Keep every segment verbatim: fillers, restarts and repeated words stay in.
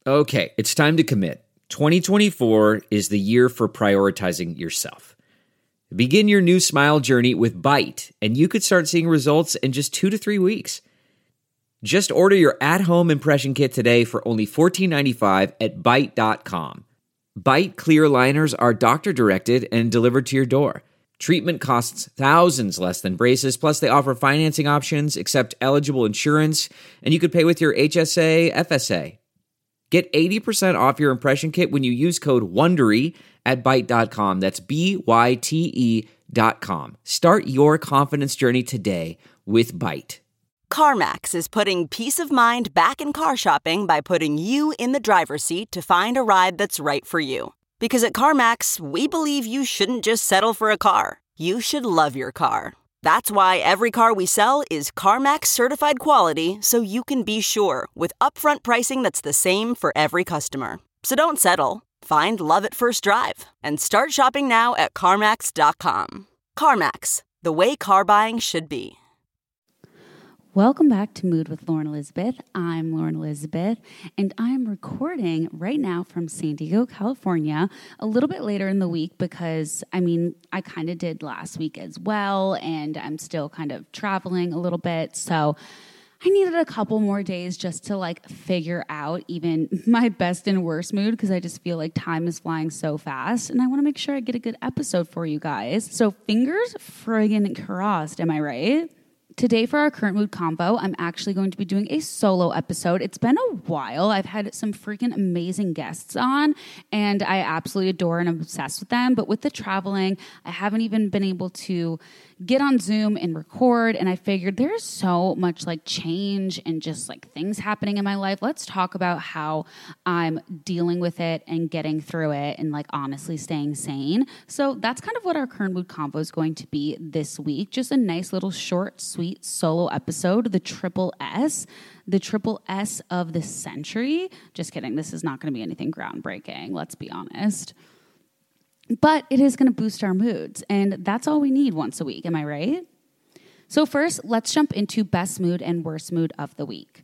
Okay, it's time to commit. twenty twenty-four is the year for prioritizing yourself. Begin your new smile journey with Byte, and you could start seeing results in just two to three weeks. Just order your at-home impression kit today for only fourteen ninety-five at byte dot com. Byte clear aligners are doctor-directed and delivered to your door. Treatment costs thousands less than braces, plus they offer financing options, accept eligible insurance, and you could pay with your H S A, F S A. Get eighty percent off your impression kit when you use code WONDERY at byte dot com. That's B Y T E dot com. Start your confidence journey today with Byte. CarMax is putting peace of mind back in car shopping by putting you in the driver's seat to find a ride that's right for you. Because at CarMax, we believe you shouldn't just settle for a car. You should love your car. That's why every car we sell is CarMax certified quality, so you can be sure with upfront pricing that's the same for every customer. So don't settle. Find love at first drive and start shopping now at CarMax dot com. CarMax, the way car buying should be. Welcome back to Mood with Lauren Elizabeth. I'm Lauren Elizabeth, and I'm recording right now from San Diego, California, a little bit later in the week because, I mean, I kind of did last week as well, and I'm still kind of traveling a little bit, so I needed a couple more days just to, like, figure out even my best and worst mood because I just feel like time is flying so fast, and I want to make sure I get a good episode for you guys. So fingers friggin' crossed, am I right? Today for our current mood combo, I'm actually going to be doing a solo episode. It's been a while. I've had some freaking amazing guests on, and I absolutely adore and I'm obsessed with them. But with the traveling, I haven't even been able to get on Zoom and record, and I figured there's so much like change and just like things happening in my life. Let's talk about how I'm dealing with it and getting through it and like honestly staying sane. So that's kind of what our current mood combo is going to be this week. Just a nice little short, sweet solo episode, the triple S, the triple S of the century. Just kidding. This is not going to be anything groundbreaking. Let's be honest. But it is going to boost our moods, and that's all we need once a week. Am I right? So first, let's jump into best mood and worst mood of the week.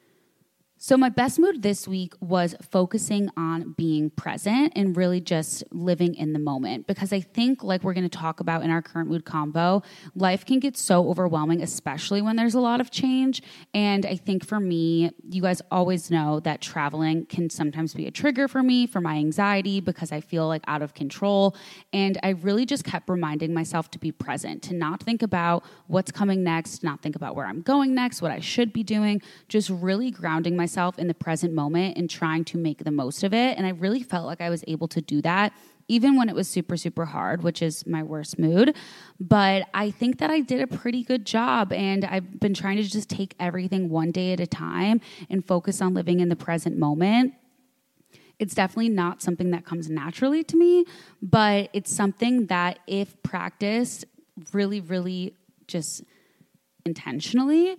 So my best mood this week was focusing on being present and really just living in the moment, because I think, like we're going to talk about in our current mood combo, life can get so overwhelming, especially when there's a lot of change. And I think for me, you guys always know that traveling can sometimes be a trigger for me, for my anxiety, because I feel like out of control. And I really just kept reminding myself to be present, to not think about what's coming next, not think about where I'm going next, what I should be doing, just really grounding myself in the present moment and trying to make the most of it. And I really felt like I was able to do that even when it was super, super hard, which is my worst mood. But I think that I did a pretty good job, and I've been trying to just take everything one day at a time and focus on living in the present moment. It's definitely not something that comes naturally to me, but it's something that if practiced really, really just intentionally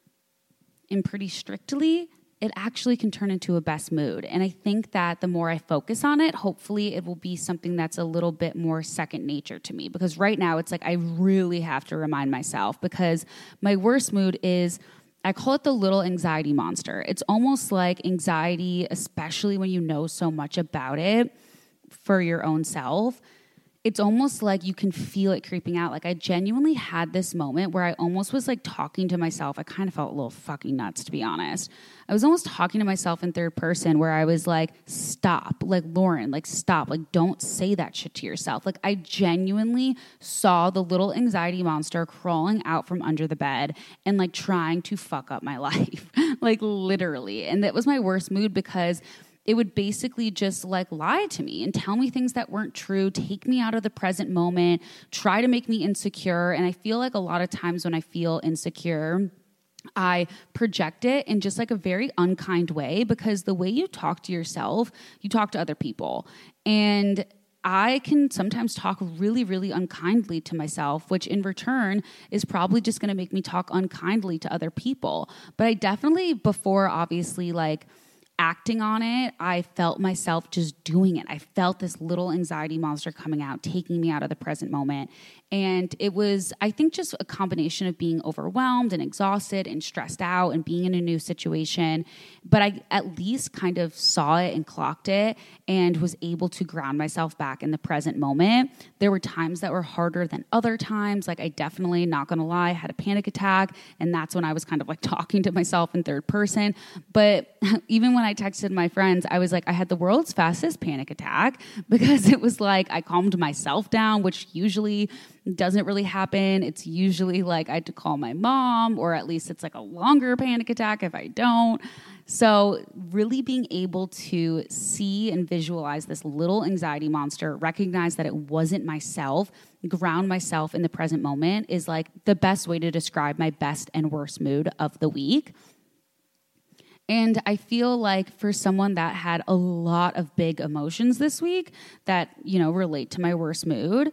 and pretty strictly, it actually can turn into a best mood. And I think that the more I focus on it, hopefully it will be something that's a little bit more second nature to me. Because right now it's like I really have to remind myself, because my worst mood is, I call it the little anxiety monster. It's almost like anxiety, especially when you know so much about it for your own self. It's almost like you can feel it creeping out. Like I genuinely had this moment where I almost was like talking to myself. I kind of felt a little fucking nuts, to be honest. I was almost talking to myself in third person where I was like, stop, like Lauren, like stop, like don't say that shit to yourself. Like I genuinely saw the little anxiety monster crawling out from under the bed and like trying to fuck up my life, like literally. And that was my worst mood, because it would basically just like lie to me and tell me things that weren't true, take me out of the present moment, try to make me insecure. And I feel like a lot of times when I feel insecure, I project it in just like a very unkind way, because the way you talk to yourself, you talk to other people. And I can sometimes talk really, really unkindly to myself, which in return is probably just going to make me talk unkindly to other people. But I definitely, before obviously like acting on it, I felt myself just doing it. I felt this little anxiety monster coming out, taking me out of the present moment. And it was, I think, just a combination of being overwhelmed and exhausted and stressed out and being in a new situation. But I at least kind of saw it and clocked it and was able to ground myself back in the present moment. There were times that were harder than other times. Like I definitely, not gonna lie, had a panic attack. And that's when I was kind of like talking to myself in third person. But even when I texted my friends, I was like, I had the world's fastest panic attack because it was like I calmed myself down, which usually doesn't really happen. It's usually like I had to call my mom, or at least it's like a longer panic attack if I don't. So really being able to see and visualize this little anxiety monster, recognize that it wasn't myself, ground myself in the present moment is like the best way to describe my best and worst mood of the week. And I feel like for someone that had a lot of big emotions this week that, you know, relate to my worst mood,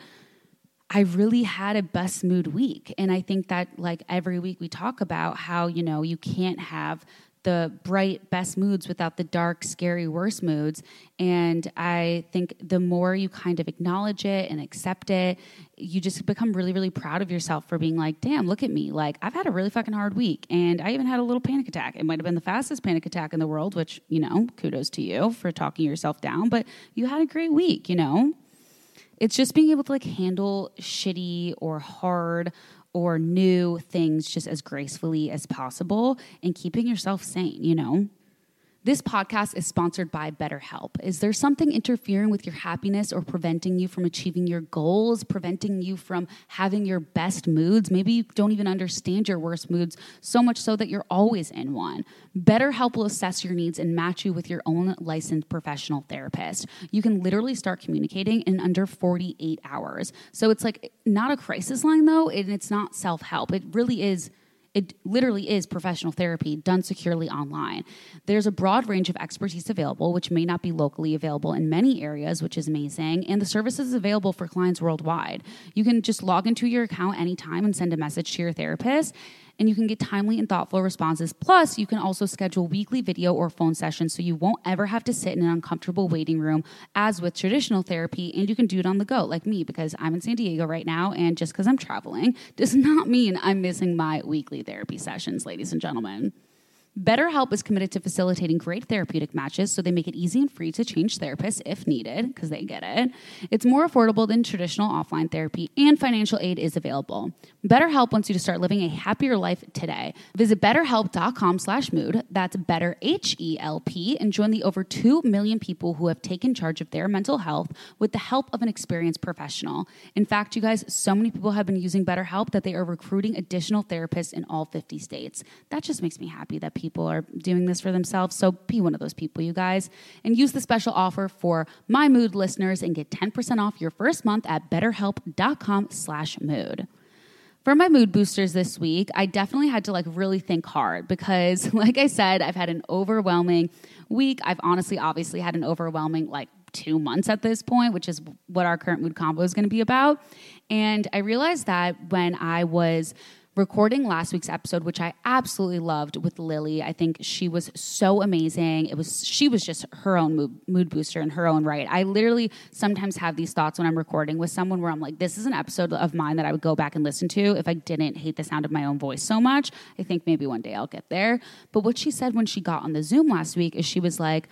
I really had a best mood week. And I think that like every week we talk about how, you know, you can't have the bright best moods without the dark, scary, worst moods. And I think the more you kind of acknowledge it and accept it, you just become really, really proud of yourself for being like, damn, look at me. Like I've had a really fucking hard week and I even had a little panic attack. It might've been the fastest panic attack in the world, which, you know, kudos to you for talking yourself down, but you had a great week, you know? It's just being able to like handle shitty or hard or new things just as gracefully as possible and keeping yourself sane, you know? This podcast is sponsored by BetterHelp. Is there something interfering with your happiness or preventing you from achieving your goals, preventing you from having your best moods? Maybe you don't even understand your worst moods, so much so that you're always in one. BetterHelp will assess your needs and match you with your own licensed professional therapist. You can literally start communicating in under forty-eight hours. So it's like not a crisis line though, and it's not self-help. It really is It literally is professional therapy done securely online. There's a broad range of expertise available, which may not be locally available in many areas, which is amazing. And the service is available for clients worldwide. You can just log into your account anytime and send a message to your therapist, and you can get timely and thoughtful responses. Plus, you can also schedule weekly video or phone sessions so you won't ever have to sit in an uncomfortable waiting room as with traditional therapy, and you can do it on the go like me because I'm in San Diego right now, and just because I'm traveling does not mean I'm missing my weekly therapy sessions, ladies and gentlemen. BetterHelp is committed to facilitating great therapeutic matches, so they make it easy and free to change therapists if needed, because they get it. It's more affordable than traditional offline therapy, and financial aid is available. BetterHelp wants you to start living a happier life today. Visit betterhelp.com slash mood, that's better H E L P, and join the over two million people who have taken charge of their mental health with the help of an experienced professional. In fact, you guys, so many people have been using BetterHelp that they are recruiting additional therapists in all fifty states. That just makes me happy that people People are doing this for themselves. So be one of those people, you guys, and use the special offer for My Mood listeners and get ten percent off your first month at betterhelp.com slash mood. For my mood boosters this week, I definitely had to like really think hard because like I said, I've had an overwhelming week. I've honestly, obviously had an overwhelming like two months at this point, which is what our current mood combo is going to be about. And I realized that when I was recording last week's episode, which I absolutely loved with Lily. I think she was so amazing. It was she was just her own mood, mood booster in her own right. I literally sometimes have these thoughts when I'm recording with someone where I'm like, this is an episode of mine that I would go back and listen to if I didn't hate the sound of my own voice so much. I think maybe one day I'll get there. But what she said when she got on the Zoom last week is she was like,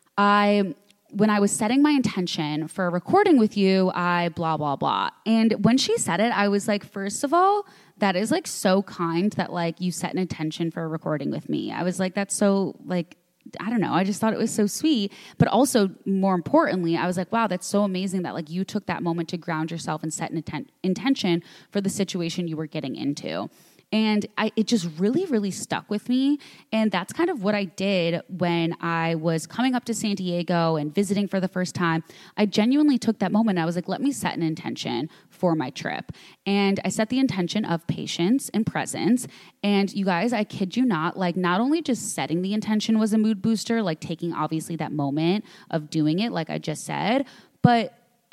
I... when I was setting my intention for recording with you, I blah, blah, blah. And when she said it, I was like, first of all, that is like so kind that like you set an intention for recording with me. I was like, that's so like, I don't know. I just thought it was so sweet. But also more importantly, I was like, wow, that's so amazing that like you took that moment to ground yourself and set an intent- intention for the situation you were getting into. And I, it just really, really stuck with me. And that's kind of what I did when I was coming up to San Diego and visiting for the first time. I genuinely took that moment. I was like, let me set an intention for my trip. And I set the intention of patience and presence. And you guys, I kid you not, like not only just setting the intention was a mood booster, like taking obviously that moment of doing it, like I just said, but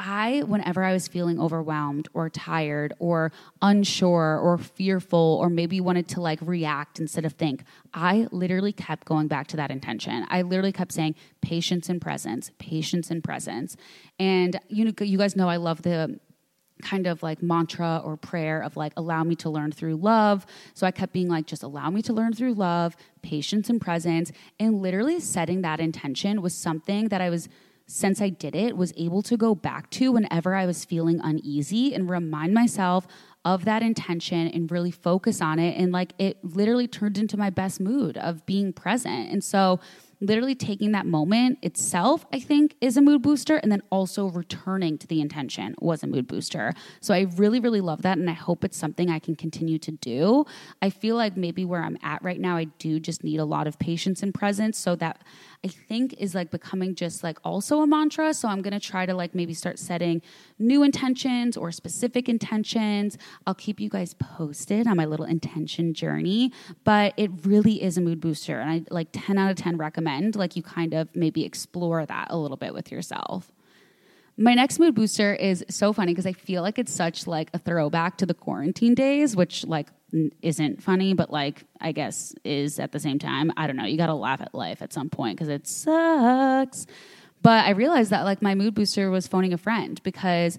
I, whenever I was feeling overwhelmed or tired or unsure or fearful or maybe wanted to like react instead of think, I literally kept going back to that intention. I literally kept saying patience and presence, patience and presence. And you know, you guys know I love the kind of like mantra or prayer of like, allow me to learn through love. So I kept being like, just allow me to learn through love, patience and presence. And literally setting that intention was something that I was, since I did it, was able to go back to whenever I was feeling uneasy and remind myself of that intention and really focus on it. And like, it literally turned into my best mood of being present. And so literally taking that moment itself, I think, is a mood booster. And then also returning to the intention was a mood booster. So I really, really love that. And I hope it's something I can continue to do. I feel like maybe where I'm at right now, I do just need a lot of patience and presence. So that I think is like becoming just like also a mantra. So I'm going to try to like maybe start setting new intentions or specific intentions. I'll keep you guys posted on my little intention journey, but it really is a mood booster. And I like ten out of ten recommend like you kind of maybe explore that a little bit with yourself. My next mood booster is so funny because I feel like it's such like a throwback to the quarantine days, which like isn't funny, but like I guess is at the same time. I don't know. You got to laugh at life at some point because it sucks. But I realized that like my mood booster was phoning a friend because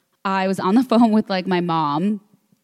I was on the phone with like my mom.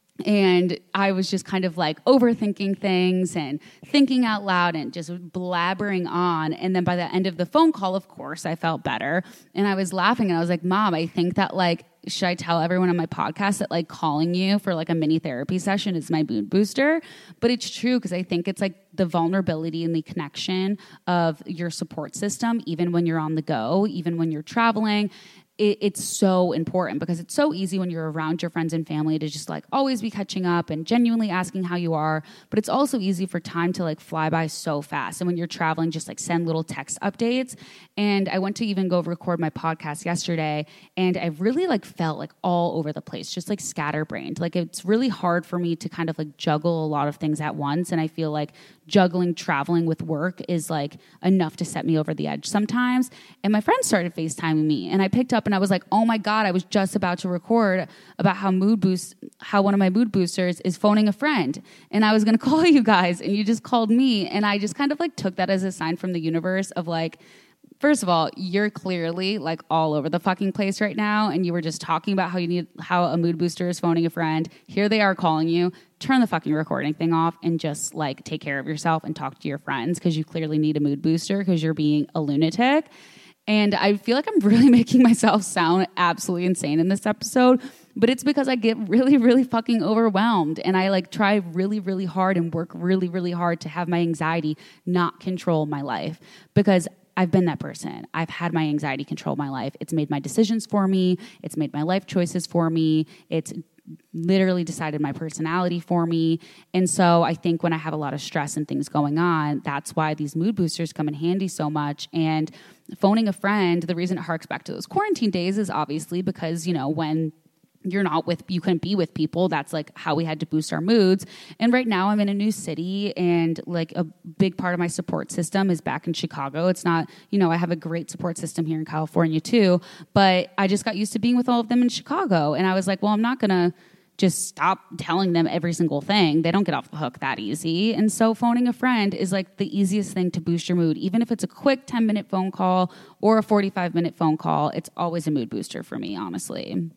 And I was just kind of like overthinking things and thinking out loud and just blabbering on. And then by the end of the phone call, of course, I felt better. And I was laughing and I was like, Mom, I think that like, should I tell everyone on my podcast that like calling you for like a mini therapy session is my mood booster? But it's true because I think it's like the vulnerability and the connection of your support system, even when you're on the go, even when you're traveling. It, it's so important because it's so easy when you're around your friends and family to just like always be catching up and genuinely asking how you are. But it's also easy for time to like fly by so fast. And when you're traveling, just like send little text updates. And I went to even go record my podcast yesterday and I really like felt like all over the place, just like scatterbrained. Like it's really hard for me to kind of like juggle a lot of things at once. And I feel like juggling traveling with work is like enough to set me over the edge sometimes. And my friend started FaceTiming me and I picked up and I was like, oh my God, I was just about to record about how mood boost, how one of my mood boosters is phoning a friend. And I was going to call you guys and you just called me. And I just kind of like took that as a sign from the universe of like, first of all, you're clearly like all over the fucking place right now. And you were just talking about how you need, how a mood booster is phoning a friend. Here they are calling you. Turn the fucking recording thing off and just like take care of yourself and talk to your friends because you clearly need a mood booster because you're being a lunatic. And I feel like I'm really making myself sound absolutely insane in this episode, but it's because I get really, really fucking overwhelmed and I like try really, really hard and work really, really hard to have my anxiety not control my life because I've been that person. I've had my anxiety control my life. It's made my decisions for me. It's made my life choices for me. It's literally decided my personality for me. And so I think when I have a lot of stress and things going on, that's why these mood boosters come in handy so much. And phoning a friend, the reason it harks back to those quarantine days is obviously because, you know, when you're not with, you couldn't be with people. That's like how we had to boost our moods. And right now I'm in a new city and like a big part of my support system is back in Chicago. It's not, you know, I have a great support system here in California too, but I just got used to being with all of them in Chicago. And I was like, well, I'm not going to just stop telling them every single thing. They don't get off the hook that easy. And so phoning a friend is like the easiest thing to boost your mood. Even if it's a quick ten minute phone call or a forty-five minute phone call, it's always a mood booster for me, honestly.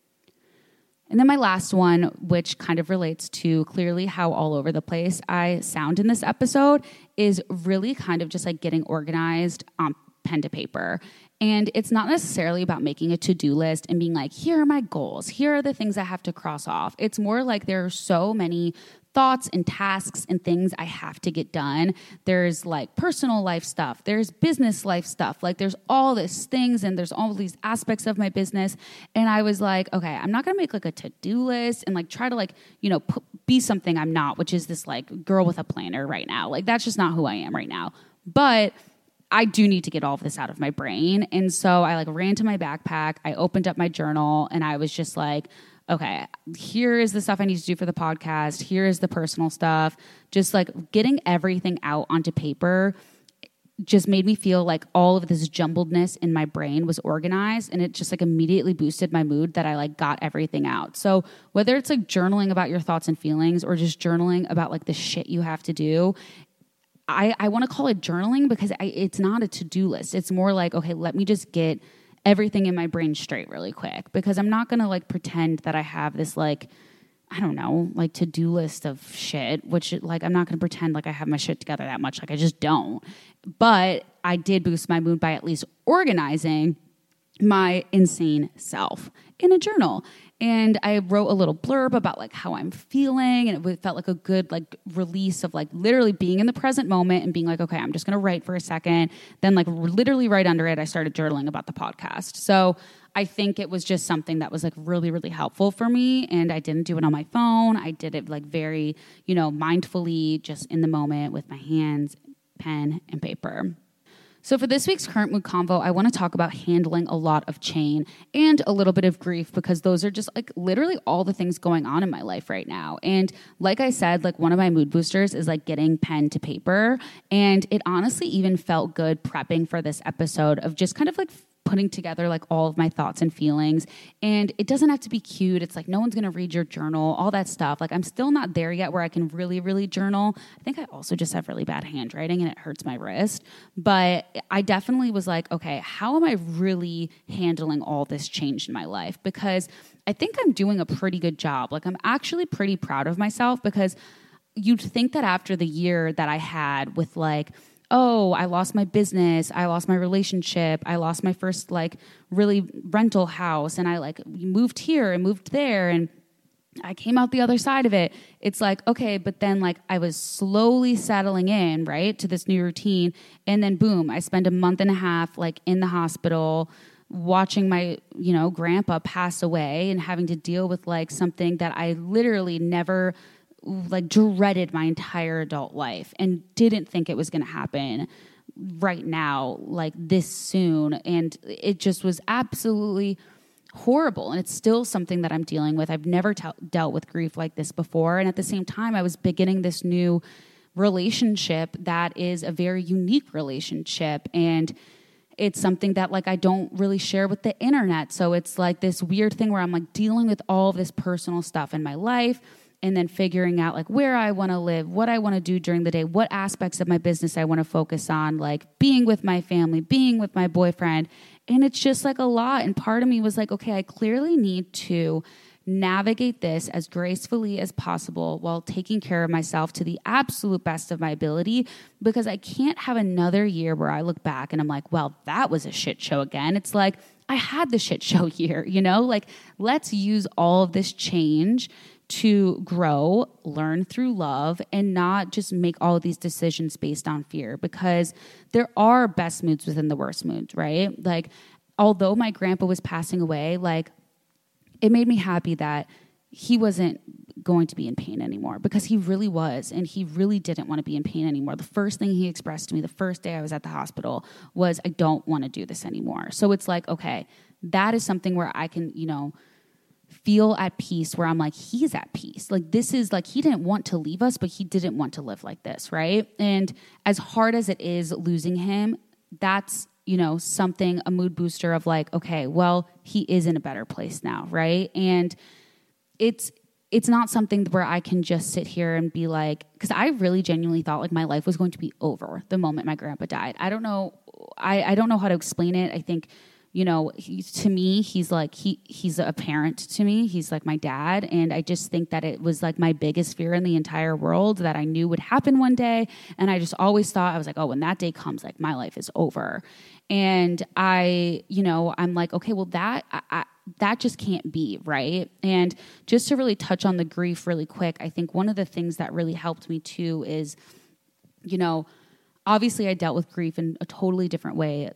And then my last one, which kind of relates to clearly how all over the place I sound in this episode, is really kind of just like getting organized on pen to paper. And it's not necessarily about making a to-do list and being like, here are my goals. Here are the things I have to cross off. It's more like there are so many thoughts and tasks and things I have to get done. There's like personal life stuff. There's business life stuff. Like there's all these things and there's all these aspects of my business. And I was like, okay, I'm not going to make like a to-do list and like try to like, you know, p- be something I'm not, which is this like girl with a planner right now. Like that's just not who I am right now. But I do need to get all of this out of my brain. And so I like ran to my backpack. I opened up my journal and I was just like, okay, here is the stuff I need to do for the podcast. Here is the personal stuff. Just like getting everything out onto paper just made me feel like all of this jumbledness in my brain was organized, and it just like immediately boosted my mood that I like got everything out. So whether it's like journaling about your thoughts and feelings or just journaling about like the shit you have to do, I, I want to call it journaling because I, it's not a to-do list. It's more like, okay, let me just get everything in my brain straight really quick, because I'm not going to like pretend that I have this like, I don't know, like to-do list of shit, which like, I'm not going to pretend like I have my shit together that much. Like I just don't. But I did boost my mood by at least organizing my insane self in a journal. And I wrote a little blurb about like how I'm feeling, and it felt like a good like release of like literally being in the present moment and being like, okay, I'm just going to write for a second. Then like literally right under it, I started journaling about the podcast. So I think it was just something that was like really, really helpful for me. And I didn't do it on my phone. I did it like very, you know, mindfully, just in the moment with my hands, pen and paper. So for this week's Current Mood Convo, I want to talk about handling a lot of change and a little bit of grief, because those are just like literally all the things going on in my life right now. And like I said, like one of my mood boosters is like getting pen to paper. And it honestly even felt good prepping for this episode of just kind of like putting together like all of my thoughts and feelings. And it doesn't have to be cute. It's like no one's going to read your journal, all that stuff. Like I'm still not there yet where I can really, really journal. I think I also just have really bad handwriting and it hurts my wrist. But I definitely was like, okay, how am I really handling all this change in my life? Because I think I'm doing a pretty good job. Like I'm actually pretty proud of myself, because you'd think that after the year that I had with like, oh, I lost my business, I lost my relationship, I lost my first like really rental house, and I like moved here and moved there, and I came out the other side of it. It's like, okay, but then like I was slowly settling in, right, to this new routine, and then boom, I spent a month and a half like in the hospital watching my, you know, grandpa pass away and having to deal with like something that I literally never like dreaded my entire adult life and didn't think it was going to happen right now, like this soon. And it just was absolutely horrible. And it's still something that I'm dealing with. I've never t- dealt with grief like this before. And at the same time, I was beginning this new relationship that is a very unique relationship. And it's something that like I don't really share with the internet. So it's like this weird thing where I'm like dealing with all of this personal stuff in my life, and then figuring out like where I want to live, what I want to do during the day, what aspects of my business I want to focus on, like being with my family, being with my boyfriend. And it's just like a lot. And part of me was like, okay, I clearly need to navigate this as gracefully as possible while taking care of myself to the absolute best of my ability, because I can't have another year where I look back and I'm like, well, that was a shit show again. It's like, I had the shit show year, you know, like let's use all of this change to grow, learn through love, and not just make all of these decisions based on fear, because there are best moods within the worst moods, right? Like, although my grandpa was passing away, like, it made me happy that he wasn't going to be in pain anymore, because he really was, and he really didn't want to be in pain anymore. The first thing he expressed to me the first day I was at the hospital was, I don't want to do this anymore. So it's like, okay, that is something where I can, you know, feel at peace, where I'm like, he's at peace. Like this is like, he didn't want to leave us, but he didn't want to live like this, right? And as hard as it is losing him, that's, you know, something, a mood booster of like, okay, well, he is in a better place now, right? And it's it's not something where I can just sit here and be like, because I really genuinely thought like my life was going to be over the moment my grandpa died. I don't know, I, I don't know how to explain it. I think, you know, he, to me, he's like, he he's a parent to me. He's like my dad. And I just think that it was like my biggest fear in the entire world that I knew would happen one day. And I just always thought, I was like, oh, when that day comes, like my life is over. And I, you know, I'm like, okay, well that, I, I, that just can't be, right? And just to really touch on the grief really quick, I think one of the things that really helped me too is, you know, obviously I dealt with grief in a totally different way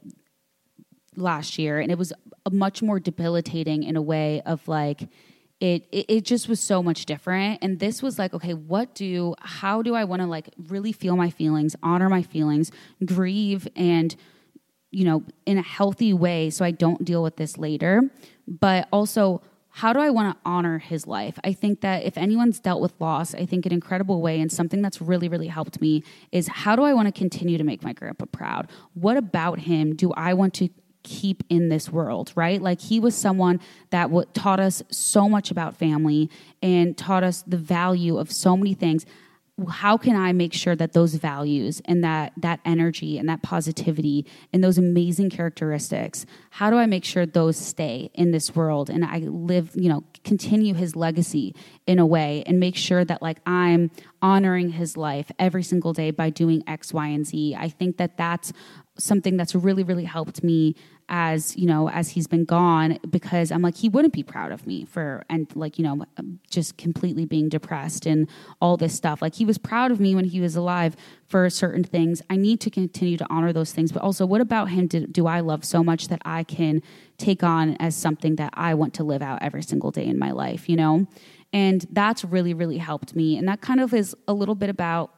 last year, and it was a much more debilitating in a way of like it, it it just was so much different. And this was like, okay, what do how do I want to like really feel my feelings, honor my feelings, grieve, and you know, in a healthy way so I don't deal with this later, but also how do I want to honor his life? I think that if anyone's dealt with loss, I think an incredible way and something that's really, really helped me is how do I want to continue to make my grandpa proud? What about him do I want to keep in this world, right? Like he was someone that w- taught us so much about family and taught us the value of so many things. How can I make sure that those values and that that energy and that positivity and those amazing characteristics, how do I make sure those stay in this world and I live, you know, continue his legacy in a way and make sure that like I'm honoring his life every single day by doing X, Y, and Z. I think that that's something that's really, really helped me as, you know, as he's been gone, because I'm like, he wouldn't be proud of me for, and like, you know, just completely being depressed and all this stuff. Like he was proud of me when he was alive for certain things. I need to continue to honor those things, but also what about him do, do I love so much that I can take on as something that I want to live out every single day in my life, you know? And that's really, really helped me. And that kind of is a little bit about,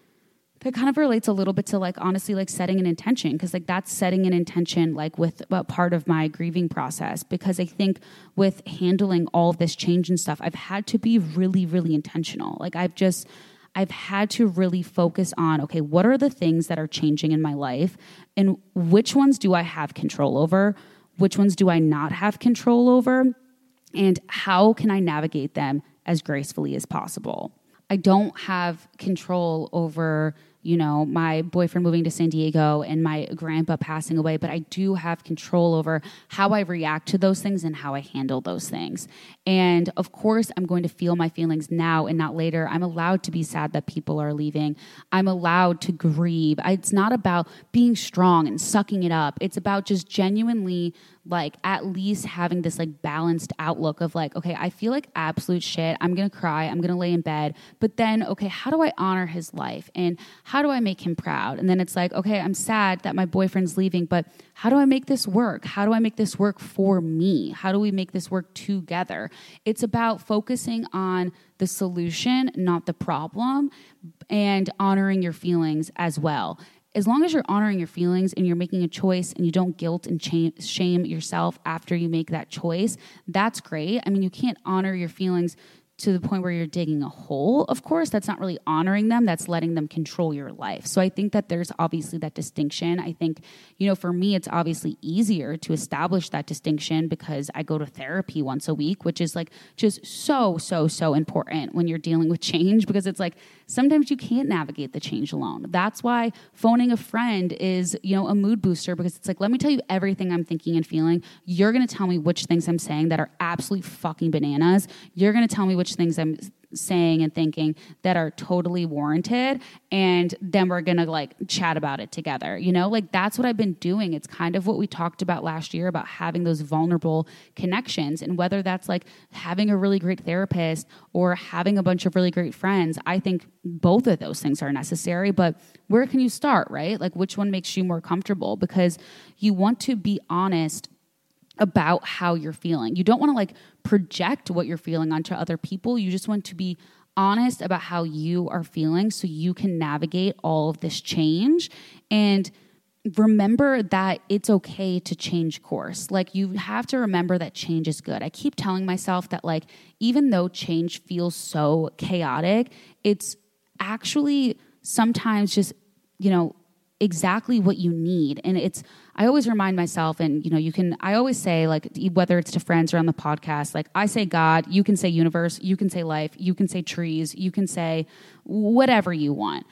that kind of relates a little bit to like, honestly, like setting an intention. Cause like that's setting an intention, like with a part of my grieving process, because I think with handling all of this change and stuff, I've had to be really, really intentional. Like I've just, I've had to really focus on, okay, what are the things that are changing in my life and which ones do I have control over? Which ones do I not have control over? And how can I navigate them as gracefully as possible? I don't have control over, you know, my boyfriend moving to San Diego and my grandpa passing away, but I do have control over how I react to those things and how I handle those things. And of course, I'm going to feel my feelings now and not later. I'm allowed to be sad that people are leaving. I'm allowed to grieve. It's not about being strong and sucking it up. It's about just genuinely like at least having this like balanced outlook of like, okay, I feel like absolute shit. I'm going to cry. I'm going to lay in bed. But then, okay, how do I honor his life? And how do I make him proud? And then it's like, okay, I'm sad that my boyfriend's leaving, but how do I make this work? How do I make this work for me? How do we make this work together? It's about focusing on the solution, not the problem, and honoring your feelings as well. As long as you're honoring your feelings and you're making a choice and you don't guilt and shame yourself after you make that choice, that's great. I mean, you can't honor your feelings to the point where you're digging a hole. Of course, that's not really honoring them. That's letting them control your life. So I think that there's obviously that distinction. I think, you know, for me, it's obviously easier to establish that distinction because I go to therapy once a week, which is like just so, so, so important when you're dealing with change, because it's like sometimes you can't navigate the change alone. That's why phoning a friend is, you know, a mood booster, because it's like, let me tell you everything I'm thinking and feeling. You're going to tell me which things I'm saying that are absolutely fucking bananas. You're going to tell me which things I'm saying and thinking that are totally warranted, and then we're gonna like chat about it together, you know? Like that's what I've been doing. It's kind of what we talked about last year about having those vulnerable connections, and whether that's like having a really great therapist or having a bunch of really great friends. I think both of those things are necessary, but where can you start, right? Like which one makes you more comfortable? Because you want to be honest about how you're feeling. You don't want to like project what you're feeling onto other people. You just want to be honest about how you are feeling so you can navigate all of this change. And remember that it's okay to change course. Like you have to remember that change is good. I keep telling myself that like, even though change feels so chaotic, it's actually sometimes just, you know, exactly what you need. And it's, I always remind myself, and, you know, you can, I always say, like, whether it's to friends or on the podcast, like I say God, you can say universe, you can say life, you can say trees, you can say whatever you want.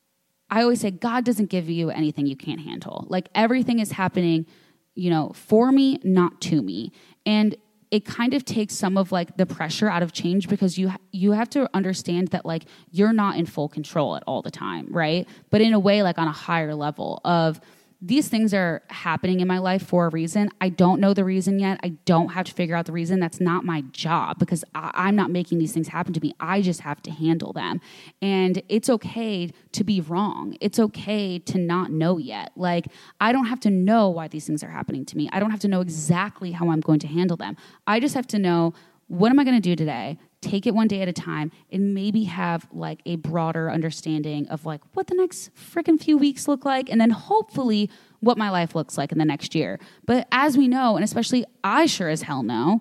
I always say God doesn't give you anything you can't handle. Like everything is happening, you know, for me, not to me. And it kind of takes some of like the pressure out of change, because you ha- you have to understand that like you're not in full control at all the time, right? But in a way, like on a higher level of these things are happening in my life for a reason. I don't know the reason yet. I don't have to figure out the reason. That's not my job, because I- I'm not making these things happen to me. I just have to handle them. And it's okay to be wrong. It's okay to not know yet. Like, I don't have to know why these things are happening to me. I don't have to know exactly how I'm going to handle them. I just have to know, what am I going to do today? Take it one day at a time, and maybe have like a broader understanding of like what the next freaking few weeks look like, and then hopefully what my life looks like in the next year. But as we know, and especially I sure as hell know,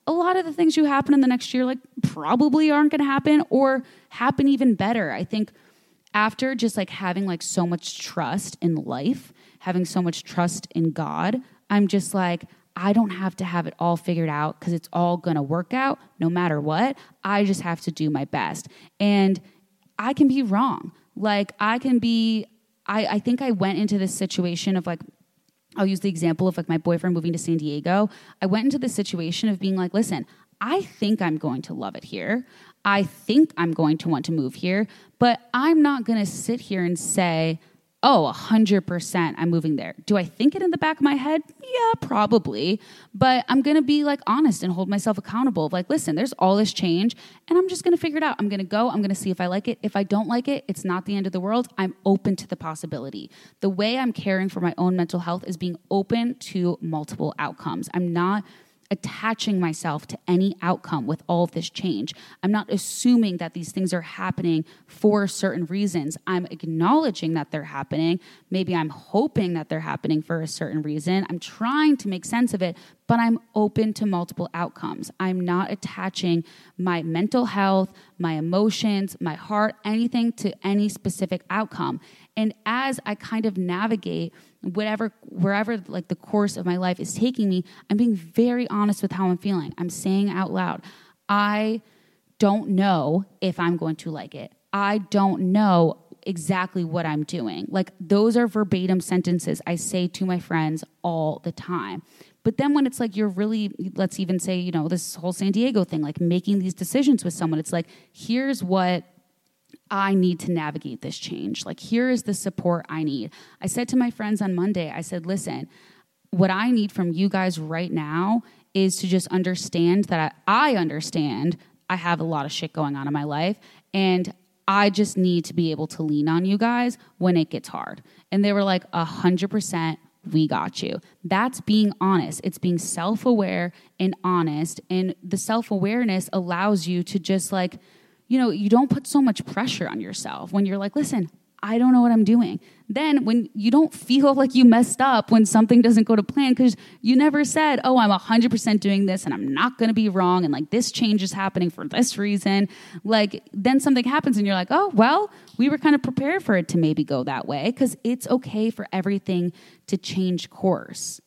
a lot of the things you happen in the next year, like probably aren't going to happen or happen even better. I think after just like having like so much trust in life, having so much trust in God, I'm just like, I don't have to have it all figured out because it's all going to work out no matter what. I just have to do my best. And I can be wrong. Like I can be, I, I think I went into this situation of like, I'll use the example of like my boyfriend moving to San Diego. I went into the situation of being like, listen, I think I'm going to love it here. I think I'm going to want to move here, but I'm not going to sit here and say, oh, one hundred percent I'm moving there. Do I think it in the back of my head? Yeah, probably. But I'm going to be like honest and hold myself accountable of like, listen, there's all this change and I'm just going to figure it out. I'm going to go. I'm going to see if I like it. If I don't like it, it's not the end of the world. I'm open to the possibility. The way I'm caring for my own mental health is being open to multiple outcomes. I'm not attaching myself to any outcome with all of this change. I'm not assuming that these things are happening for certain reasons. I'm acknowledging that they're happening. Maybe I'm hoping that they're happening for a certain reason. I'm trying to make sense of it, but I'm open to multiple outcomes. I'm not attaching my mental health, my emotions, my heart, anything to any specific outcome. And as I kind of navigate whatever, wherever like the course of my life is taking me, I'm being very honest with how I'm feeling. I'm saying out loud, I don't know if I'm going to like it. I don't know exactly what I'm doing. Like those are verbatim sentences I say to my friends all the time. But then when it's like you're really, let's even say, you know, this whole San Diego thing, like making these decisions with someone, it's like, here's what I need to navigate this change. Like, here is the support I need. I said to my friends on Monday, I said, listen, what I need from you guys right now is to just understand that I, I understand I have a lot of shit going on in my life, and I just need to be able to lean on you guys when it gets hard. And they were like, a hundred percent, we got you. That's being honest. It's being self-aware and honest. And the self-awareness allows you to just like, you know, you don't put so much pressure on yourself when you're like, listen, I don't know what I'm doing. Then when you don't feel like you messed up when something doesn't go to plan because you never said, oh, I'm one hundred percent doing this and I'm not going to be wrong and like this change is happening for this reason. Like then something happens and you're like, oh, well, we were kind of prepared for it to maybe go that way because it's okay for everything to change course.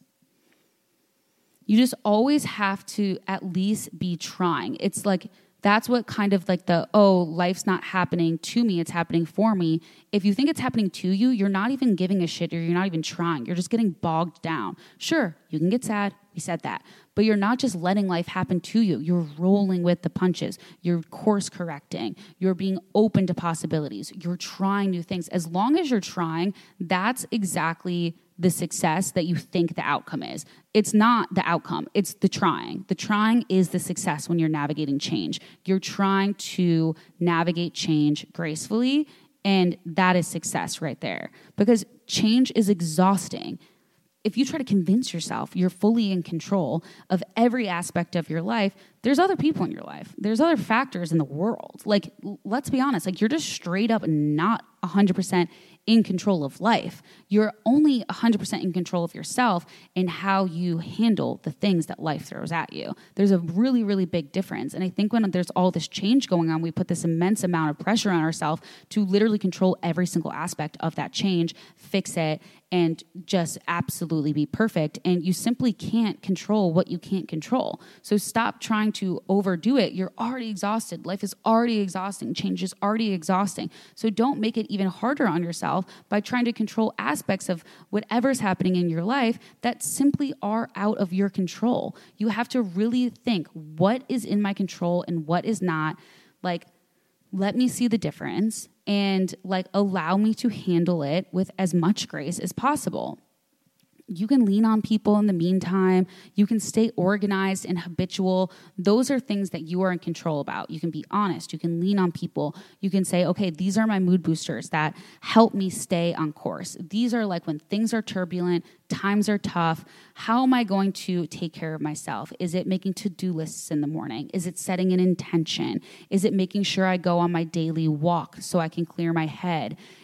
You just always have to at least be trying. It's like, that's what kind of like the, oh, life's not happening to me, it's happening for me. If you think it's happening to you, you're not even giving a shit or you're not even trying. You're just getting bogged down. Sure, you can get sad. We said that. But you're not just letting life happen to you. You're rolling with the punches. You're course correcting. You're being open to possibilities. You're trying new things. As long as you're trying, that's exactly the success that you think the outcome is. It's not the outcome. It's the trying. The trying is the success when you're navigating change. You're trying to navigate change gracefully, and that is success right there. Because change is exhausting. If you try to convince yourself you're fully in control of every aspect of your life, there's other people in your life. There's other factors in the world. Like, let's be honest, like you're just straight up not one hundred percent in control of life. You're only one hundred percent in control of yourself and how you handle the things that life throws at you. There's a really, really big difference. And I think when there's all this change going on, we put this immense amount of pressure on ourselves to literally control every single aspect of that change, fix it, and just absolutely be perfect. And you simply can't control what you can't control. So stop trying to overdo it. You're already exhausted. Life is already exhausting. Change is already exhausting. So don't make it even harder on yourself by trying to control aspects of whatever's happening in your life that simply are out of your control. You have to really think, what is in my control and what is not? Like, let me see the difference and like allow me to handle it with as much grace as possible. You can lean on people in the meantime. You can stay organized and habitual. Those are things that you are in control about. You can be honest. You can lean on people. You can say, okay, these are my mood boosters that help me stay on course. These are like when things are turbulent, times are tough. How am I going to take care of myself? Is it making to-do lists in the morning? Is it setting an intention? Is it making sure I go on my daily walk so I can clear my head?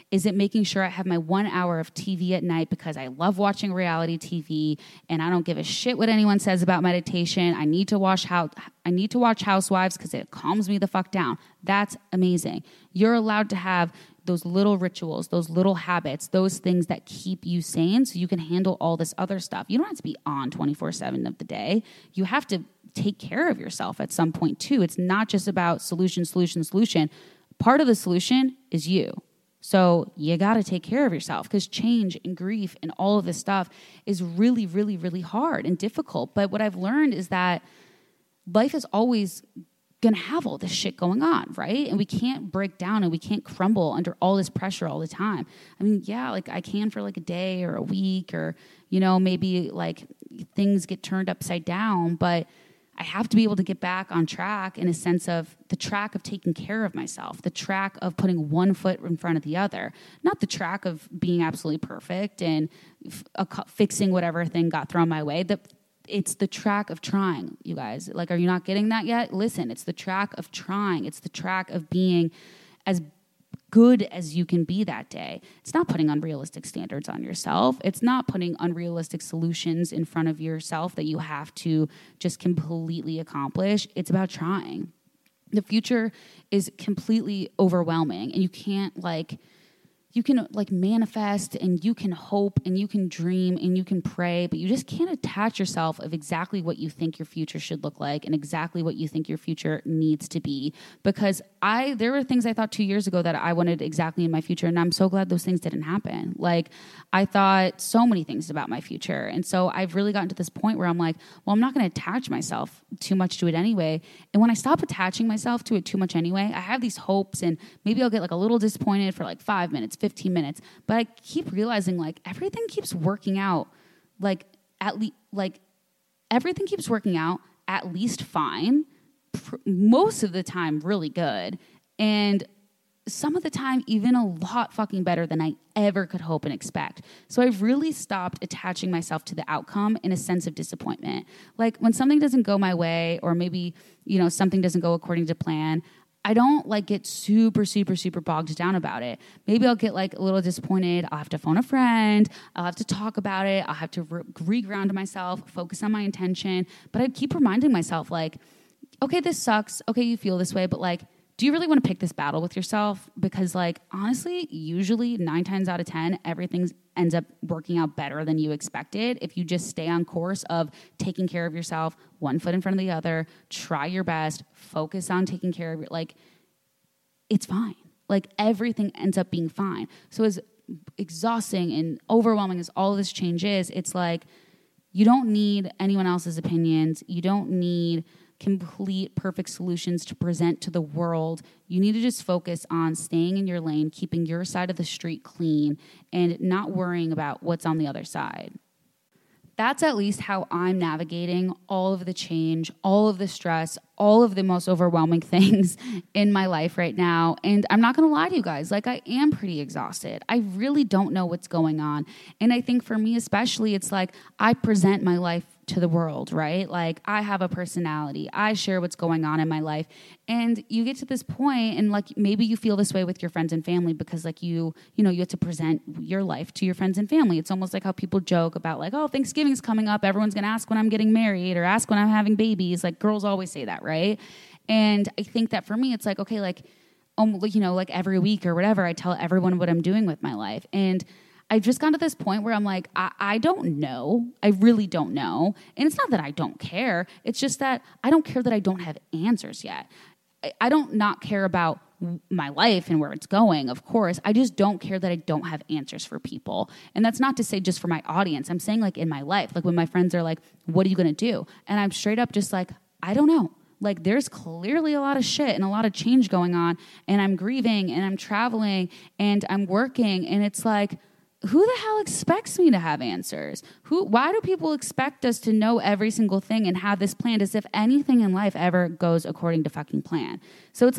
Is it making sure I have my one hour of T V at night because I love watching reality T V and I don't give a shit what anyone says about meditation? I need to watch how I need to watch Housewives because it calms me the fuck down. That's amazing. You're allowed to have those little rituals, those little habits, those things that keep you sane so you can handle all this other stuff. You don't have to be on twenty-four seven of the day. You have to take care of yourself at some point too. It's not just about solution, solution, solution. Part of the solution is you. So you got to take care of yourself because change and grief and all of this stuff is really, really, really hard and difficult. But what I've learned is that life is always going to have all this shit going on, right? And we can't break down and we can't crumble under all this pressure all the time. I mean, yeah, like I can for like a day or a week or, you know, maybe like things get turned upside down, but I have to be able to get back on track in a sense of the track of taking care of myself, the track of putting one foot in front of the other, not the track of being absolutely perfect and f- uh, fixing whatever thing got thrown my way. The It's the track of trying, you guys. Like, are you not getting that yet? Listen, it's the track of trying. It's the track of being as good as you can be that day. It's not putting unrealistic standards on yourself. It's not putting unrealistic solutions in front of yourself that you have to just completely accomplish. It's about trying. The future is completely overwhelming, and you can't, like... You can like manifest and you can hope and you can dream and you can pray, but you just can't attach yourself of exactly what you think your future should look like and exactly what you think your future needs to be. Because I, there were things I thought two years ago that I wanted exactly in my future, and I'm so glad those things didn't happen. Like I thought so many things about my future, and so I've really gotten to this point where I'm like, well, I'm not going to attach myself too much to it anyway. And when I stop attaching myself to it too much anyway, I have these hopes, and maybe I'll get like a little disappointed for like five minutes, fifteen minutes, but I keep realizing like everything keeps working out, like at least like everything keeps working out at least fine, pr- most of the time really good, and some of the time even a lot fucking better than I ever could hope and expect. So I've really stopped attaching myself to the outcome in a sense of disappointment. Like when something doesn't go my way, or maybe, you know, something doesn't go according to plan, I don't like get super, super, super bogged down about it. Maybe I'll get like a little disappointed. I'll have to phone a friend. I'll have to talk about it. I'll have to re- re-ground myself, focus on my intention. But I keep reminding myself like, okay, this sucks. Okay, you feel this way, but like, do you really want to pick this battle with yourself? Because like, honestly, usually nine times out of ten, everything ends up working out better than you expected if you just stay on course of taking care of yourself, one foot in front of the other, try your best, focus on taking care of your, like, it's fine. Like everything ends up being fine. So as exhausting and overwhelming as all of this change is, it's like, you don't need anyone else's opinions. You don't need complete perfect solutions to present to the world. You need to just focus on staying in your lane, keeping your side of the street clean, and not worrying about what's on the other side. That's at least how I'm navigating all of the change, all of the stress, all of the most overwhelming things in my life right now. And I'm not going to lie to you guys, like I am pretty exhausted. I really don't know what's going on. And I think for me especially, it's like I present my life to the world, right? Like I have a personality. I share what's going on in my life. And you get to this point and like maybe you feel this way with your friends and family because like you, you know, you have to present your life to your friends and family. It's almost like how people joke about like, oh, Thanksgiving's coming up. Everyone's going to ask when I'm getting married or ask when I'm having babies. Like girls always say that, right? And I think that for me, it's like, okay, like, um, you know, like every week or whatever, I tell everyone what I'm doing with my life. And I've just gotten to this point where I'm like, I, I don't know. I really don't know. And it's not that I don't care. It's just that I don't care that I don't have answers yet. I, I don't not care about my life and where it's going, of course. I just don't care that I don't have answers for people. And that's not to say just for my audience. I'm saying like in my life, like when my friends are like, what are you going to do? And I'm straight up just like, I don't know. Like there's clearly a lot of shit and a lot of change going on. And I'm grieving and I'm traveling and I'm working. And it's like, who the hell expects me to have answers? Who? Why do people expect us to know every single thing and have this planned as if anything in life ever goes according to fucking plan? So it's like,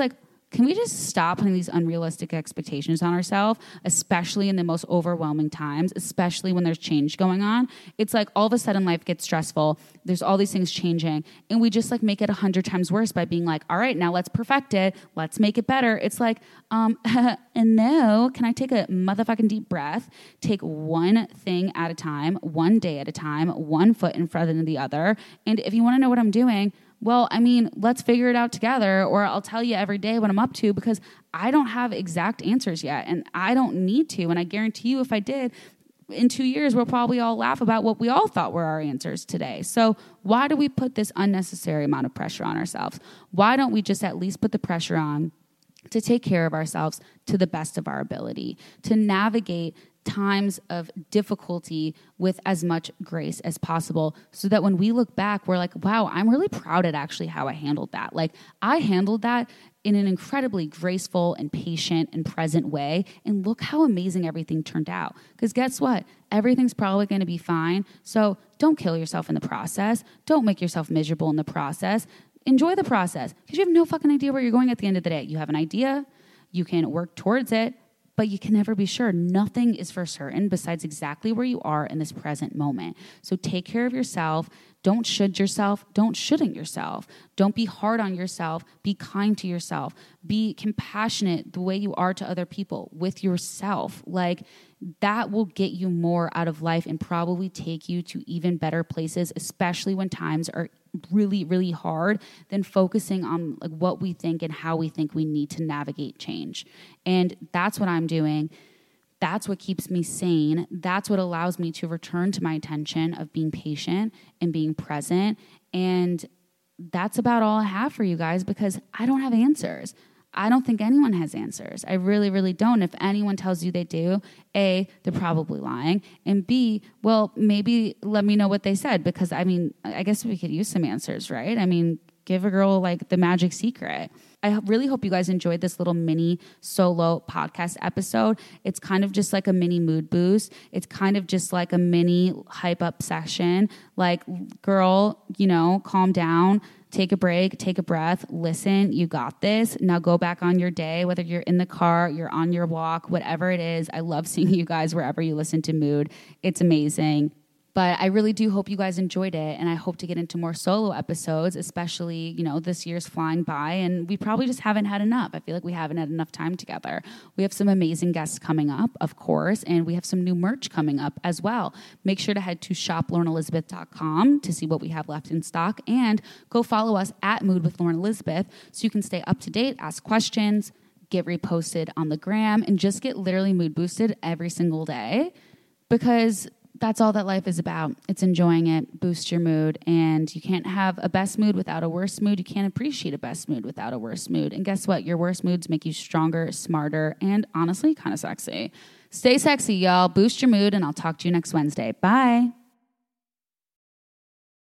can we just stop putting these unrealistic expectations on ourselves, especially in the most overwhelming times, especially when there's change going on? It's like all of a sudden life gets stressful. There's all these things changing. And we just like make it a hundred times worse by being like, all right, now let's perfect it. Let's make it better. It's like, um, and no, can I take a motherfucking deep breath, take one thing at a time, one day at a time, one foot in front of the other. And if you want to know what I'm doing, well, I mean, let's figure it out together, or I'll tell you every day what I'm up to, because I don't have exact answers yet, and I don't need to. And I guarantee you, if I did, in two years, we'll probably all laugh about what we all thought were our answers today. So why do we put this unnecessary amount of pressure on ourselves? Why don't we just at least put the pressure on to take care of ourselves to the best of our ability, to navigate times of difficulty with as much grace as possible, so that when we look back, we're like, wow, I'm really proud at actually how I handled that. Like, I handled that in an incredibly graceful and patient and present way. And look how amazing everything turned out. Because guess what? Everything's probably going to be fine. So don't kill yourself in the process. Don't make yourself miserable in the process. Enjoy the process, because you have no fucking idea where you're going at the end of the day. You have an idea. You can work towards it, but you can never be sure. Nothing is for certain besides exactly where you are in this present moment. So take care of yourself. Don't should yourself. Don't shouldn't yourself. Don't be hard on yourself. Be kind to yourself. Be compassionate the way you are to other people with yourself. Like, that will get you more out of life and probably take you to even better places, especially when times are really, really hard, than focusing on like what we think and how we think we need to navigate change. And that's what I'm doing. That's what keeps me sane. That's what allows me to return to my intention of being patient and being present. And that's about all I have for you guys, because I don't have answers. I don't think anyone has answers. I really, really don't. If anyone tells you they do, A, they're probably lying. And B, well, maybe let me know what they said, because, I mean, I guess we could use some answers, right? I mean, give a girl like the magic secret. I really hope you guys enjoyed this little mini solo podcast episode. It's kind of just like a mini mood boost. It's kind of just like a mini hype up session. Like, girl, you know, calm down. Take a break, take a breath, listen, you got this. Now go back on your day, whether you're in the car, you're on your walk, whatever it is. I love seeing you guys wherever you listen to Mood. It's amazing. But I really do hope you guys enjoyed it, and I hope to get into more solo episodes, especially, you know, this year's flying by, and we probably just haven't had enough. I feel like we haven't had enough time together. We have some amazing guests coming up, of course, and we have some new merch coming up as well. Make sure to head to shop lauren elizabeth dot com to see what we have left in stock, and go follow us at Mood with Lauren Elizabeth so you can stay up to date, ask questions, get reposted on the gram, and just get literally mood boosted every single day, because that's all that life is about. It's enjoying it, boost your mood, and you can't have a best mood without a worst mood. You can't appreciate a best mood without a worst mood. And guess what? Your worst moods make you stronger, smarter, and honestly, kind of sexy. Stay sexy, y'all. Boost your mood, and I'll talk to you next Wednesday. Bye.